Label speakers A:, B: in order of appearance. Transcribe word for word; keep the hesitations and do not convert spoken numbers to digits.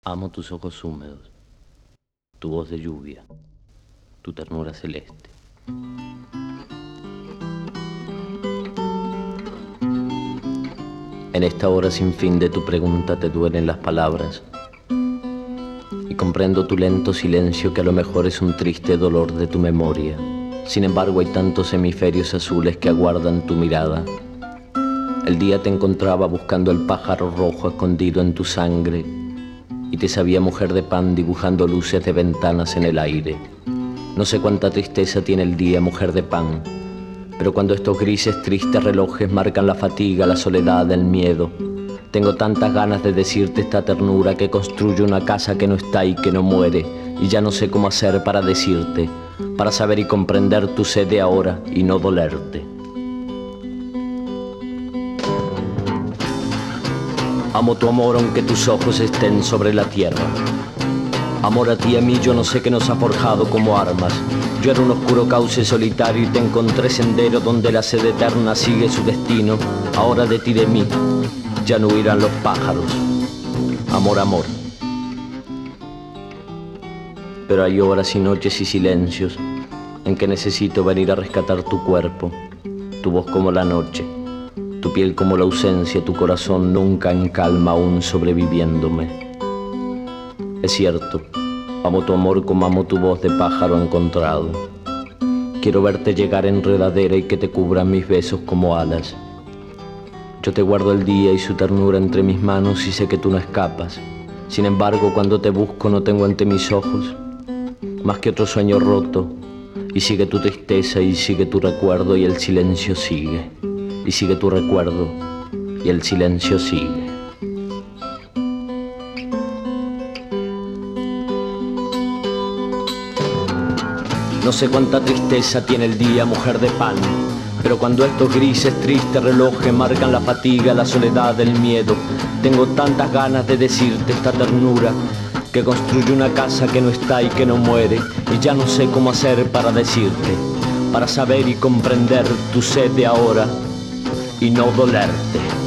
A: Amo tus ojos húmedos, tu voz de lluvia, tu ternura celeste. En esta hora sin fin de tu pregunta te duelen las palabras y comprendo tu lento silencio que a lo mejor es un triste dolor de tu memoria. Sin embargo hay tantos hemisferios azules que aguardan tu mirada. El día te encontraba buscando el pájaro rojo escondido en tu sangre y te sabía mujer de pan dibujando luces de ventanas en el aire. No sé cuánta tristeza tiene el día, mujer de pan, pero cuando estos grises tristes relojes marcan la fatiga, la soledad, el miedo, tengo tantas ganas de decirte esta ternura que construye una casa que no está y que no muere, y ya no sé cómo hacer para decirte, para saber y comprender tu sed de ahora y no dolerte. Amo tu amor aunque tus ojos estén sobre la tierra. Amor a ti y a mí yo no sé qué nos ha forjado como armas. Yo era un oscuro cauce solitario y te encontré sendero donde la sed eterna sigue su destino. Ahora de ti, de mí, ya no huirán los pájaros. Amor, amor. Pero hay horas y noches y silencios en que necesito venir a rescatar tu cuerpo, tu voz como la noche, tu piel como la ausencia, tu corazón nunca en calma aún sobreviviéndome. Es cierto, amo tu amor como amo tu voz de pájaro encontrado. Quiero verte llegar enredadera y que te cubran mis besos como alas. Yo te guardo el día y su ternura entre mis manos y sé que tú no escapas. Sin embargo, cuando te busco no tengo ante mis ojos más que otro sueño roto, y sigue tu tristeza y sigue tu recuerdo y el silencio sigue. Y sigue tu recuerdo y el silencio sigue. No sé cuánta tristeza tiene el día, mujer de pan, pero cuando estos grises tristes relojes marcan la fatiga, la soledad, el miedo, tengo tantas ganas de decirte esta ternura que construye una casa que no está y que no muere, y ya no sé cómo hacer para decirte, para saber y comprender tu sed de ahora y no dolerte.